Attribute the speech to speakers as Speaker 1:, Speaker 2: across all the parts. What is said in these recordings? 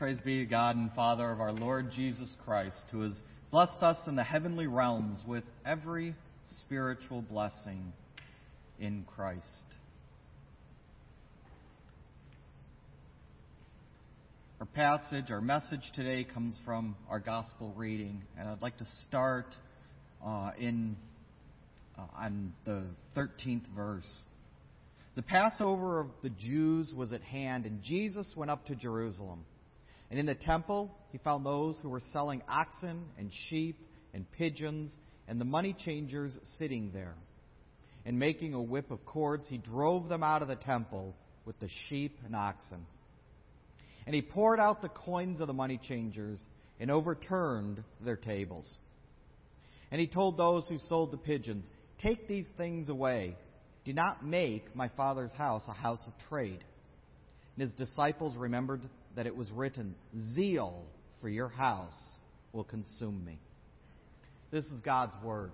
Speaker 1: Praise be to God and Father of our Lord Jesus Christ, who has blessed us in the heavenly realms with every spiritual blessing in Christ. Our message today comes from our gospel reading, and I'd like to start on the 13th verse. The Passover of the Jews was at hand, and Jesus went up to Jerusalem. And in the temple he found those who were selling oxen and sheep and pigeons, and the money changers sitting there. And making a whip of cords, he drove them out of the temple with the sheep and oxen. And he poured out the coins of the money changers and overturned their tables. And he told those who sold the pigeons, "Take these things away. Do not make my Father's house a house of trade." And his disciples remembered that it was written, "Zeal for your house will consume me." This is God's Word.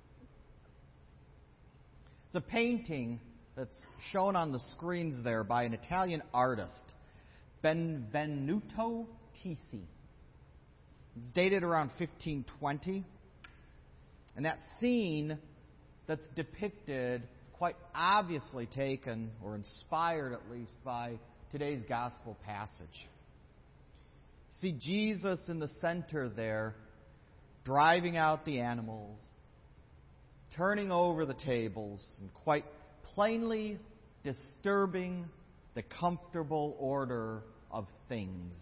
Speaker 1: It's a painting that's shown on the screens there by an Italian artist, Benvenuto Tisi. It's dated around 1520. And that scene that's depicted is quite obviously taken, or inspired at least, by today's gospel passage. See Jesus in the center there, driving out the animals, turning over the tables, and quite plainly disturbing the comfortable order of things.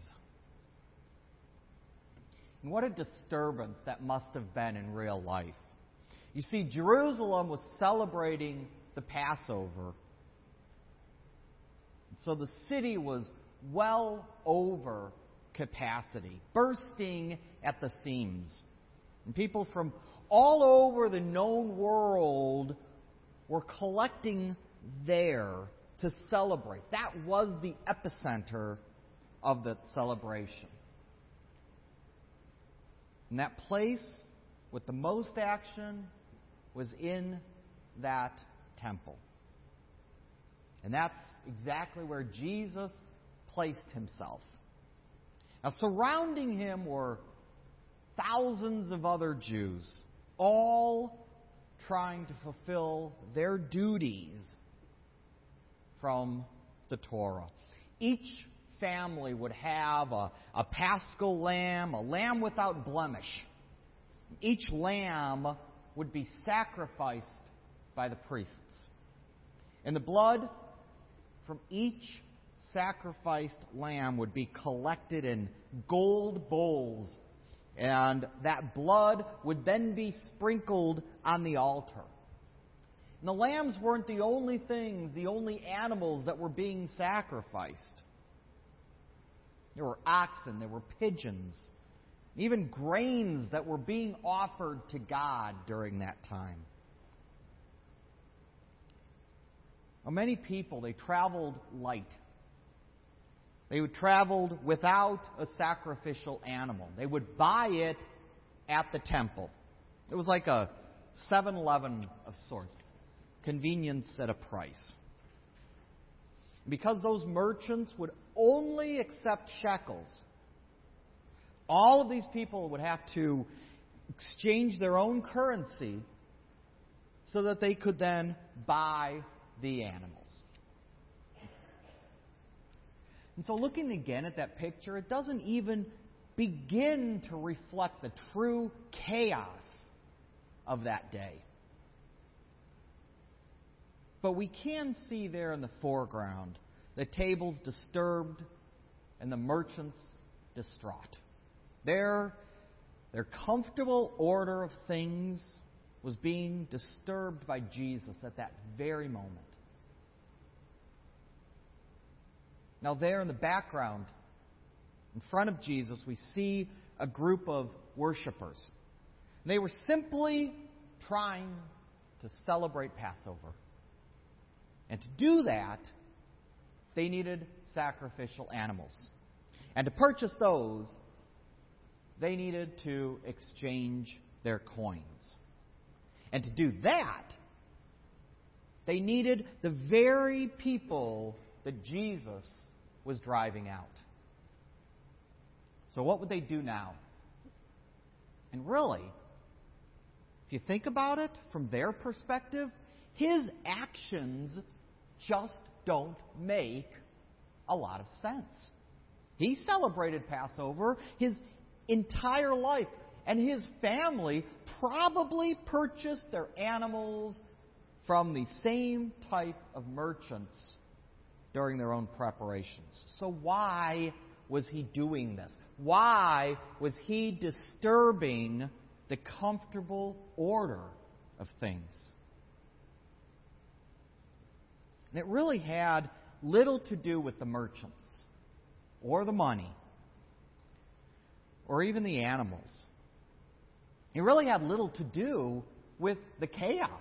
Speaker 1: And what a disturbance that must have been in real life. You see, Jerusalem was celebrating the Passover. So the city was well over capacity, bursting at the seams. And people from all over the known world were collecting there to celebrate. That was the epicenter of the celebration. And that place with the most action was in that temple. And that's exactly where Jesus placed himself. Now, surrounding him were thousands of other Jews, all trying to fulfill their duties from the Torah. Each family would have a paschal lamb, a lamb without blemish. Each lamb would be sacrificed by the priests. And the blood from each sacrificed lamb would be collected in gold bowls, and that blood would then be sprinkled on the altar. And the lambs weren't the only things, the only animals that were being sacrificed. There were oxen, there were pigeons, even grains that were being offered to God during that time. Now, many people, they traveled light. They would travel without a sacrificial animal. They would buy it at the temple. It was like a 7-Eleven of sorts. Convenience at a price. Because those merchants would only accept shekels, all of these people would have to exchange their own currency so that they could then buy the animals. And so looking again at that picture, it doesn't even begin to reflect the true chaos of that day. But we can see there in the foreground the tables disturbed and the merchants distraught. Their comfortable order of things was being disturbed by Jesus at that very moment. Now there in the background, in front of Jesus, we see a group of worshipers. They were simply trying to celebrate Passover. And to do that, they needed sacrificial animals. And to purchase those, they needed to exchange their coins. And to do that, they needed the very people that Jesus was driving out. So what would they do now? And really, if you think about it from their perspective, his actions just don't make a lot of sense. He celebrated Passover his entire life, and his family probably purchased their animals from the same type of merchants during their own preparations. So why was he doing this? Why was he disturbing the comfortable order of things? And it really had little to do with the merchants, or the money, or even the animals. It really had little to do with the chaos.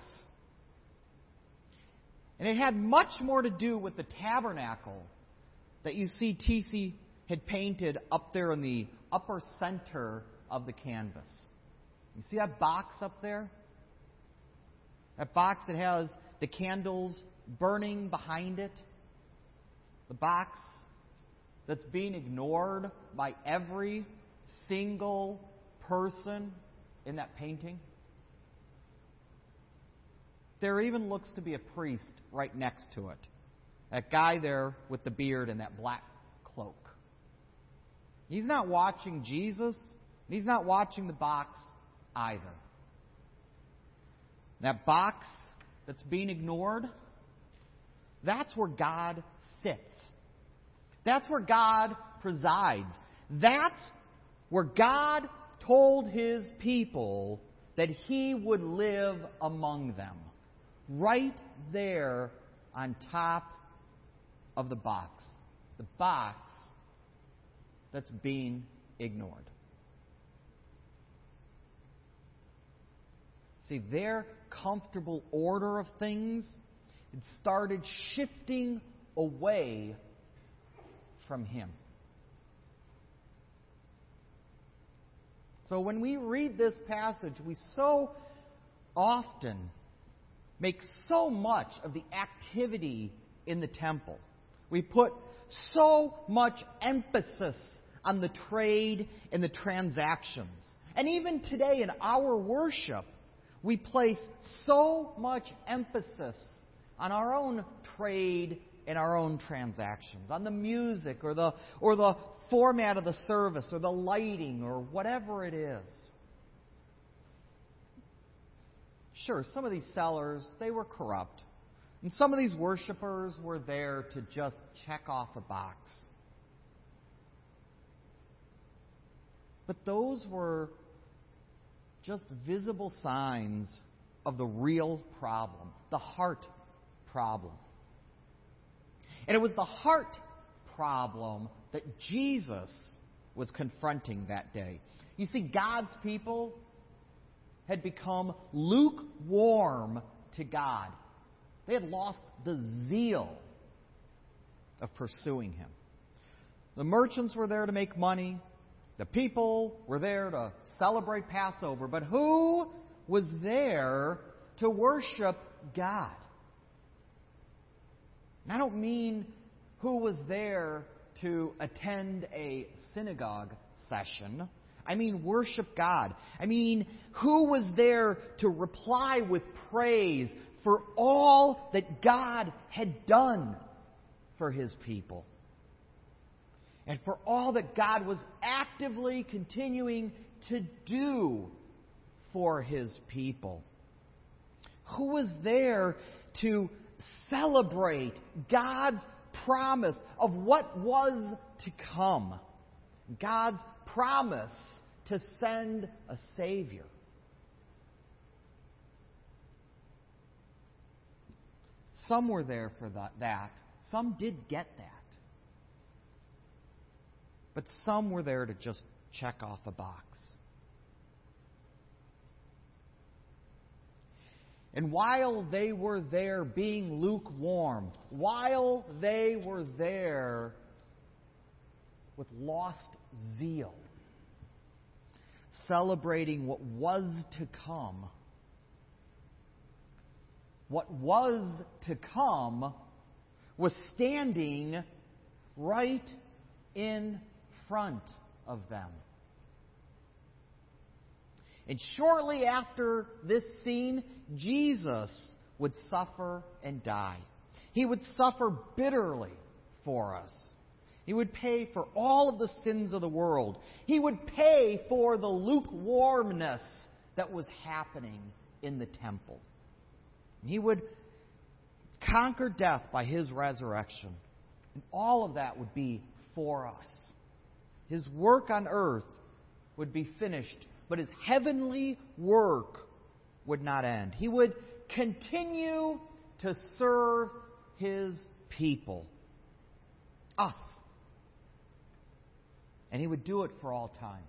Speaker 1: And it had much more to do with the tabernacle that you see T.C. had painted up there in the upper center of the canvas. You see that box up there? That box that has the candles burning behind it? The box that's being ignored by every single person in that painting? There even looks to be a priest right next to it. That guy there with the beard and that black cloak. He's not watching Jesus. He's not watching the box either. That box that's being ignored, that's where God sits. That's where God presides. That's where God told His people that He would live among them. Right there on top of the box. The box that's being ignored. See, their comfortable order of things had started shifting away from Him. So when we read this passage, we so often make so much of the activity in the temple. We put so much emphasis on the trade and the transactions. And even today in our worship, we place so much emphasis on our own trade and our own transactions, on the music or the format of the service or the lighting or whatever it is. Sure, some of these sellers, they were corrupt. And some of these worshipers were there to just check off a box. But those were just visible signs of the real problem, the heart problem. And it was the heart problem that Jesus was confronting that day. You see, God's people had become lukewarm to God. They had lost the zeal of pursuing Him. The merchants were there to make money. The people were there to celebrate Passover. But who was there to worship God? And I don't mean who was there to attend a synagogue session. I mean worship God. I mean, who was there to reply with praise for all that God had done for His people? And for all that God was actively continuing to do for His people? Who was there to celebrate God's promise of what was to come? God's promise to send a Savior. Some were there for that. Some did get that. But some were there to just check off a box. And while they were there being lukewarm, while they were there with lost zeal, celebrating what was to come, what was to come was standing right in front of them. And shortly after this scene, Jesus would suffer and die. He would suffer bitterly for us. He would pay for all of the sins of the world. He would pay for the lukewarmness that was happening in the temple. He would conquer death by His resurrection. And all of that would be for us. His work on earth would be finished, but His heavenly work would not end. He would continue to serve His people, us. And He would do it for all time.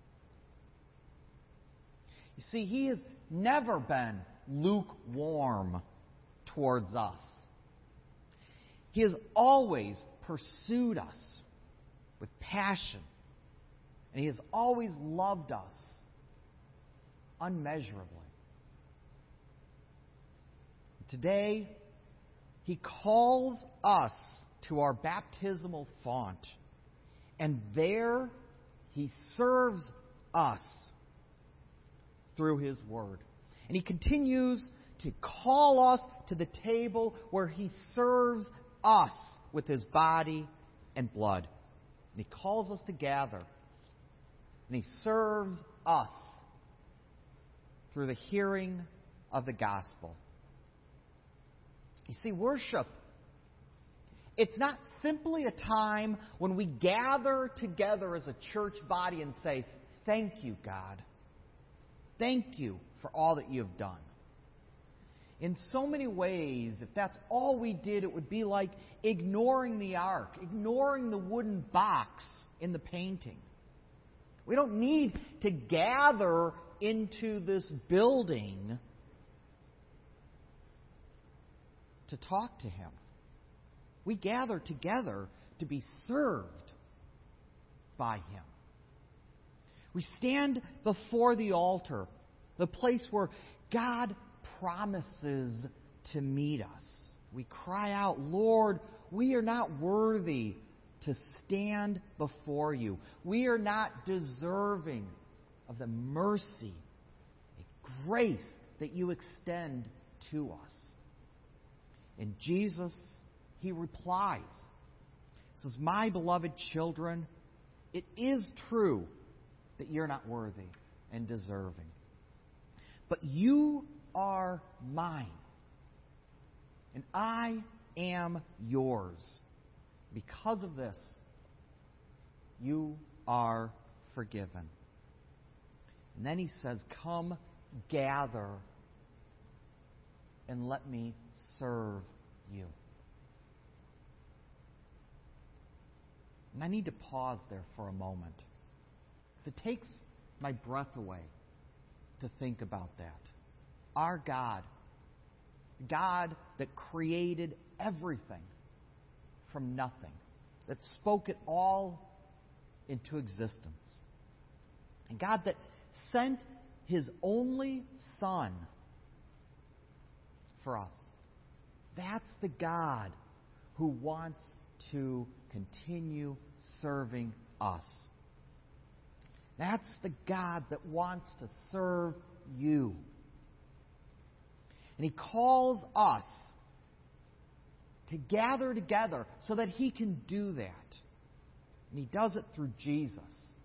Speaker 1: You see, He has never been lukewarm towards us. He has always pursued us with passion. And He has always loved us unmeasurably. Today, He calls us to our baptismal font. And there, He serves us through His Word. And He continues to call us to the table where He serves us with His body and blood. And He calls us to gather. And He serves us through the hearing of the gospel. You see, worship, it's not simply a time when we gather together as a church body and say, "Thank you, God. Thank you for all that You have done." In so many ways, if that's all we did, it would be like ignoring the ark, ignoring the wooden box in the painting. We don't need to gather into this building to talk to Him. We gather together to be served by Him. We stand before the altar, the place where God promises to meet us. We cry out, "Lord, we are not worthy to stand before You. We are not deserving of the mercy and grace that You extend to us." And Jesus, He replies. He says, "My beloved children, it is true that you're not worthy and deserving. But you are mine. And I am yours. Because of this, you are forgiven." And then He says, "Come, gather, and let Me serve you." And I need to pause there for a moment, because it takes my breath away to think about that. Our God, God that created everything from nothing, that spoke it all into existence, and God that sent His only Son for us. That's the God who wants to continue serving us. That's the God that wants to serve you. And He calls us to gather together so that He can do that. And He does it through Jesus.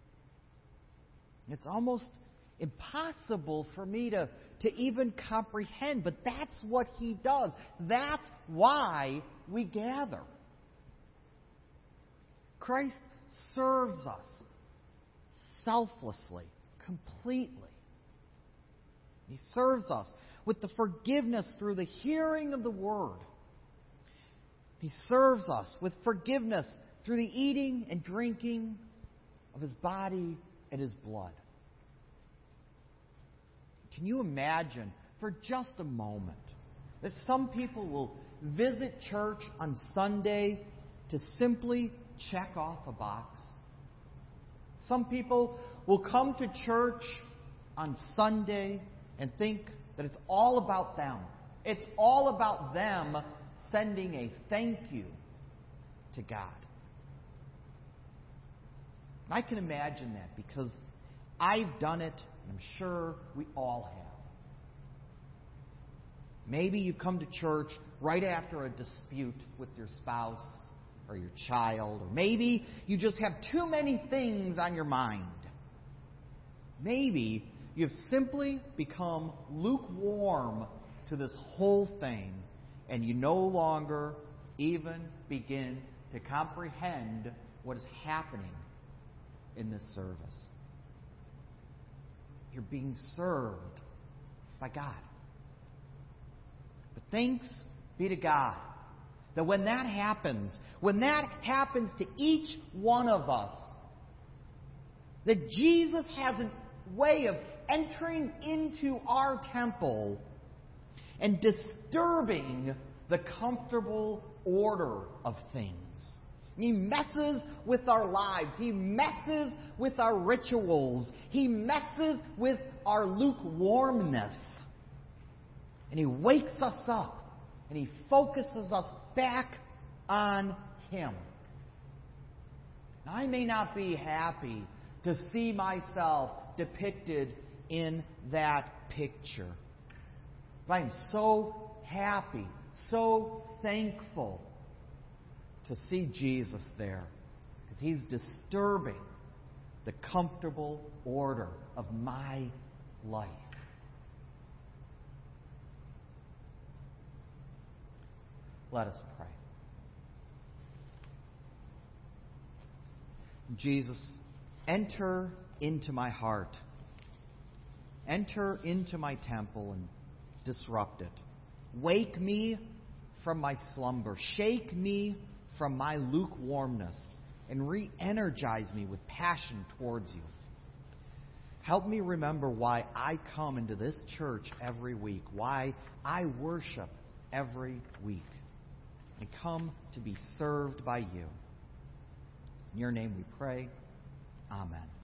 Speaker 1: It's almost impossible for me to even comprehend, but that's what He does. That's why we gather. Christ serves us selflessly, completely. He serves us with the forgiveness through the hearing of the Word. He serves us with forgiveness through the eating and drinking of His body and His blood. Can you imagine for just a moment that some people will visit church on Sunday to simply check off a box? Some people will come to church on Sunday and think that it's all about them. It's all about them sending a thank you to God. And I can imagine that because I've done it, and I'm sure we all have. Maybe you come to church right after a dispute with your spouse or your child, or maybe you just have too many things on your mind. Maybe you've simply become lukewarm to this whole thing, and you no longer even begin to comprehend what is happening in this service. You're being served by God. But thanks be to God that when that happens to each one of us, that Jesus has a way of entering into our temple and disturbing the comfortable order of things. He messes with our lives. He messes with our rituals. He messes with our lukewarmness. And He wakes us up. And He focuses us back on Him. Now, I may not be happy to see myself depicted in that picture. But I am so happy, so thankful to see Jesus there, because He's disturbing the comfortable order of my life. Let us pray. Jesus, enter into my heart. Enter into my temple and disrupt it. Wake me from my slumber. Shake me from my lukewarmness and re-energize me with passion towards you. Help me remember why I come into this church every week, why I worship every week. I come to be served by you. In your name we pray. Amen.